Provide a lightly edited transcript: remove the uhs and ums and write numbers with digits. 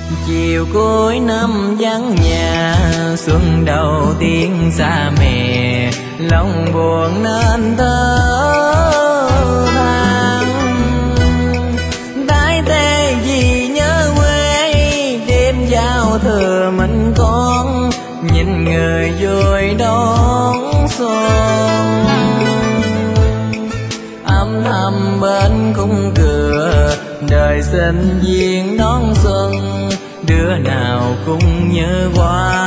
Chiều cuối năm vắng nhà, xuân đầu tiên xa mẹ, lòng buồn nên thở than. Đái tê vì nhớ quê, đêm giao thừa mình con, nhìn người vui đón xuân. Âm thầm bên khung cửa, đời sinh viên đón xuân, đứa nào cũng nhớ qua